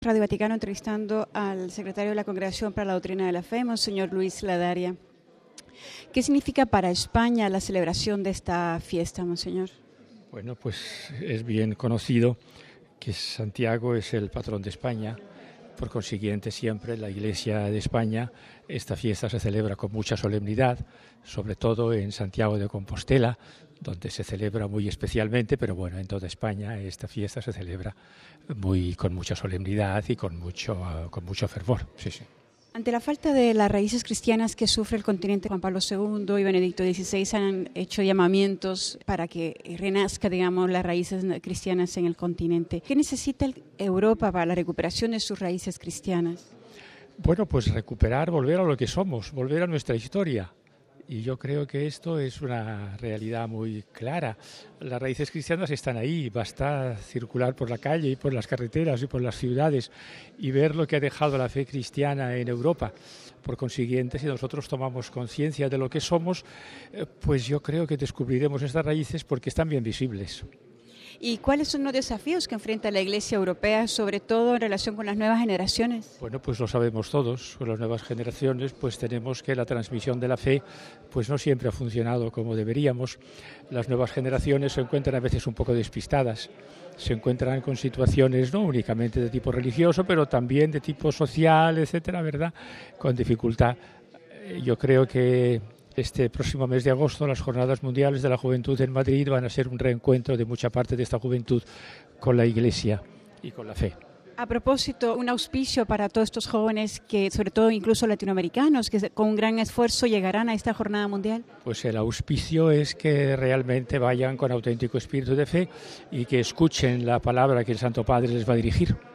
Radio Vaticano entrevistando al secretario de la Congregación para la Doctrina de la Fe, Monseñor Luis Ladaria. ¿Qué significa para España la celebración de esta fiesta, Monseñor? Bueno, pues es bien conocido que Santiago es el patrón de España. Por consiguiente, siempre la Iglesia de España, esta fiesta se celebra con mucha solemnidad, sobre todo en Santiago de Compostela, donde se celebra muy especialmente, pero bueno, en toda España esta fiesta se celebra con mucha solemnidad y con mucho fervor. Sí, sí. Ante la falta de las raíces cristianas que sufre el continente, Juan Pablo II y Benedicto XVI han hecho llamamientos para que renazca, digamos, las raíces cristianas en el continente. ¿Qué necesita Europa para la recuperación de sus raíces cristianas? Bueno, pues volver a lo que somos, volver a nuestra historia. Y yo creo que esto es una realidad muy clara. Las raíces cristianas están ahí, basta circular por la calle y por las carreteras y por las ciudades y ver lo que ha dejado la fe cristiana en Europa. Por consiguiente, si nosotros tomamos conciencia de lo que somos, pues yo creo que descubriremos estas raíces porque están bien visibles. ¿Y cuáles son los desafíos que enfrenta la Iglesia Europea, sobre todo en relación con las nuevas generaciones? Bueno, pues lo sabemos todos. Con las nuevas generaciones, pues tenemos que la transmisión de la fe, pues no siempre ha funcionado como deberíamos. Las nuevas generaciones se encuentran a veces un poco despistadas. Se encuentran con situaciones no únicamente de tipo religioso, pero también de tipo social, etcétera, ¿verdad? Con dificultad. Yo creo que este próximo mes de agosto, las Jornadas Mundiales de la Juventud en Madrid van a ser un reencuentro de mucha parte de esta juventud con la Iglesia y con la fe. A propósito, un auspicio para todos estos jóvenes que, sobre todo incluso latinoamericanos, que con un gran esfuerzo llegarán a esta Jornada Mundial. Pues el auspicio es que realmente vayan con auténtico espíritu de fe y que escuchen la palabra que el Santo Padre les va a dirigir.